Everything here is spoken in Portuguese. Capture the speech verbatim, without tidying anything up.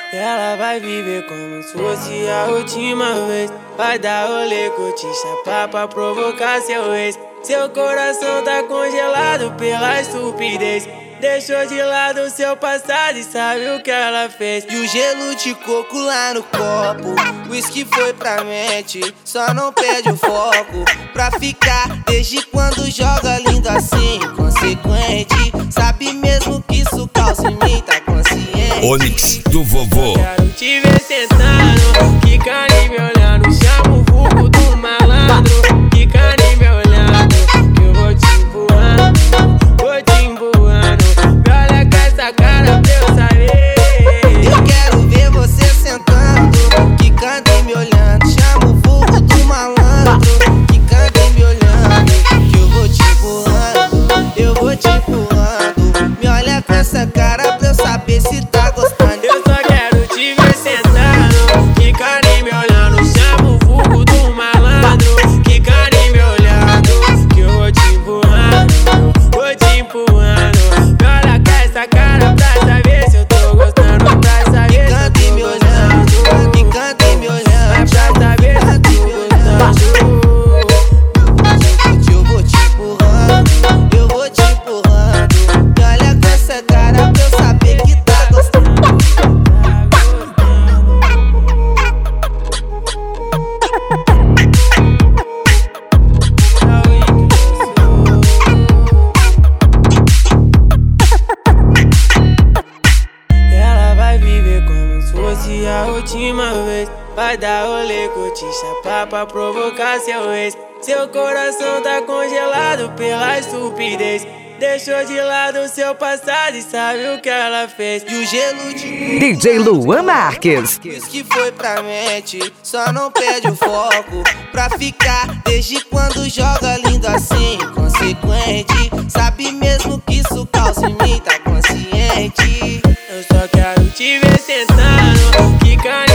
Ela vai viver como se fosse a última vez. Vai dar rolê, curtir, chapar pra provocar seu ex. Seu coração tá congelado pela estupidez. Deixou de lado seu passado e sabe o que ela fez. E o gelo de coco lá no copo, whisky foi pra mente, só não perde o foco. Pra ficar, desde quando joga lindo assim, inconsequente. Sabe mesmo que isso causa em mim, tá consciente. Onix do vovô. Quero te ver sentando, quicando e me olhando. Chama o vulgo do malandro, quicando e me olhando. Que eu vou te empurrando, vou te empurrando. Me olha com essa cara pra eu saber. Eu quero ver você sentando, quicando e me olhando. Chama o vulgo do malandro, quicando e me olhando. Que eu vou te empurrando, eu vou te empurrando. Me olha com essa cara pra eu saber se tá gostando. Eu só quero te ver sentando, quicando e me olhando. Chama o vulgo do malandro, quicando e me olhando. Que eu vou te empurrando, vou te empurrando. Me olha com essa cara pra saber se eu tô gostando. Pra saber se eu Quicando e tô me gostando. olhando, quicando e me olhando. Pra saber se eu tô gostando. Eu vou te empurrando, eu vou te empurrando. Me olha com essa cara pra eu saber que tá gostando. Ela vai viver como se fosse a última vez. Vai dar rolê, curtir, chapar pra provocar seu ex. Seu coração tá congelado pela estupidez. Deixou de lado seu passado e sabe o que ela fez. E o gelo de D J Luan Marques. whisky foi pra mente, só não perde o foco. Pra ficar, desde quando joga lindo assim, inconsequente. Sabe mesmo que isso causa em mim, tá consciente. Eu só quero te ver sentando, quicando